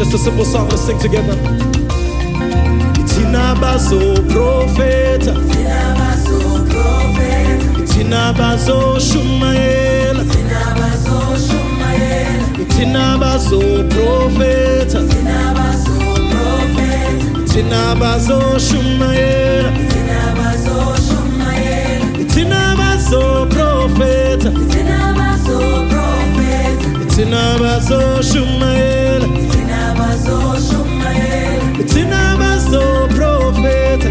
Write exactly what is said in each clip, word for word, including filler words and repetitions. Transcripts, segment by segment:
Just a simple song, let's sing together. Itina bazo profeta, Itina bazo shumaela, Itina bazo profeta, Itina bazo shumaela, Itina bazo profeta, Itina bazo shumaela, Itina bazo profeta,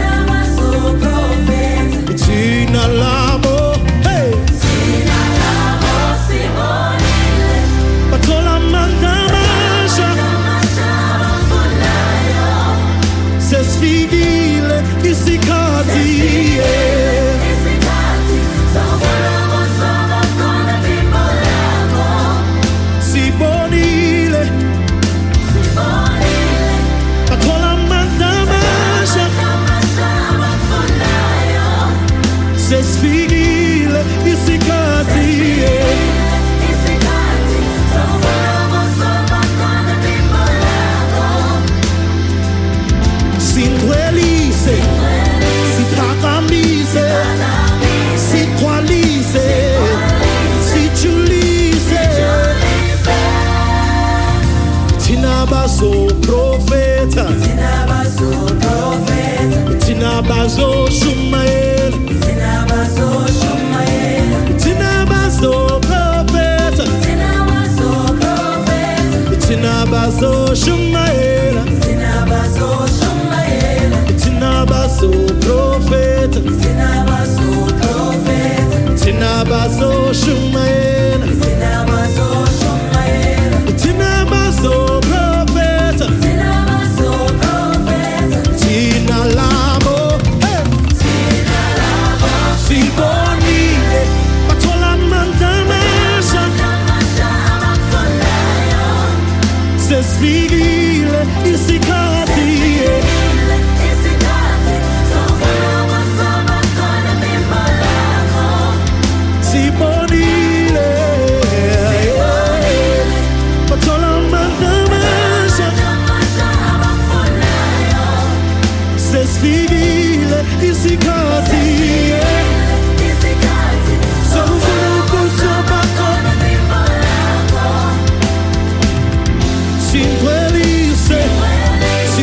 Itina labo, hey, Itina labo simonile, batola mandamasha, sesfigile isikati, isikati, sawolo saba kona bimbolamo, sibonile, sibonile, batola mandamasha, sesfigile isikati, isikati, sawolo saba kona bimbolamo, sindwelise, sipakamise, sikwalise, sichulise, Itina bazo profeta, Itina bazo shumaela, Itina bazo profeta, Itina bazo shumaela, Itina bazo profeta, Itina bazo shumaela, Itina bazo profeta, Itina labo, hey, sibonile, batola mandamasha, sesfigile isikati, sibonile, batola mandamasha, sesfigile isikati, sawolo saba kona bimbolamo, sindwelise,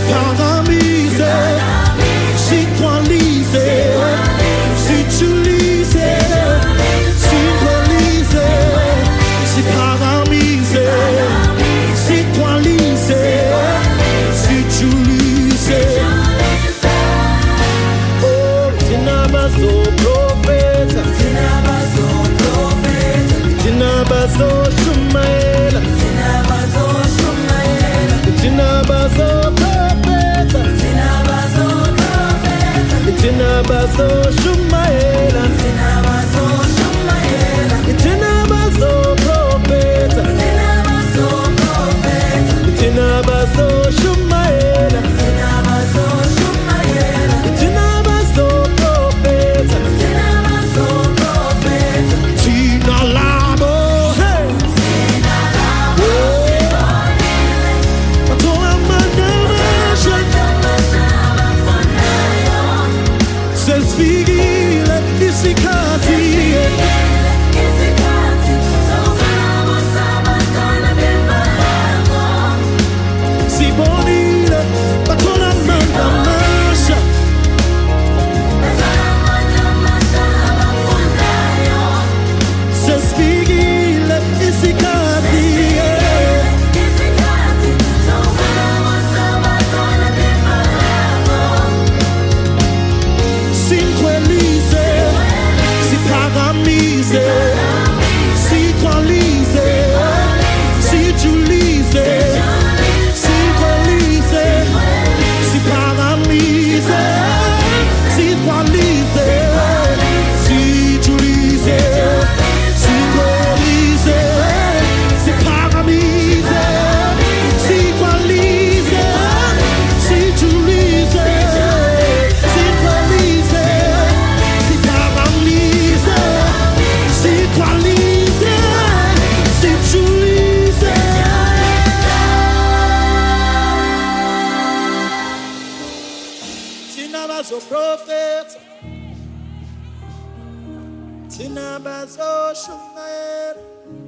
Thina bazoshumayela,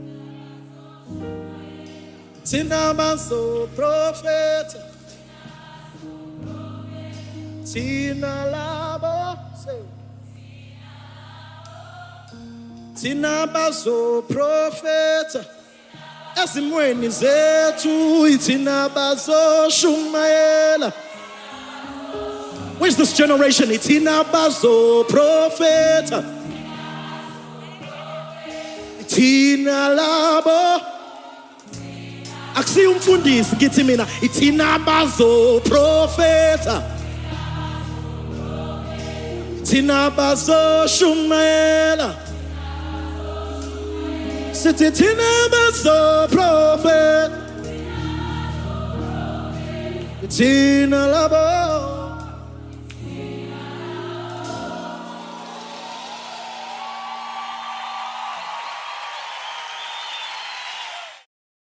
thina bazoprofetha, thina labo, thina bazoprofetha, ezimweni zethu thina bazoshumayela. Where's this generation? Thina bazoprofetha, thina labo. Akusiyo umfundisi ngithi mina thina bazoprofetha, thina bazoshumayela. Sithi thina bazoprofetha, thina labo.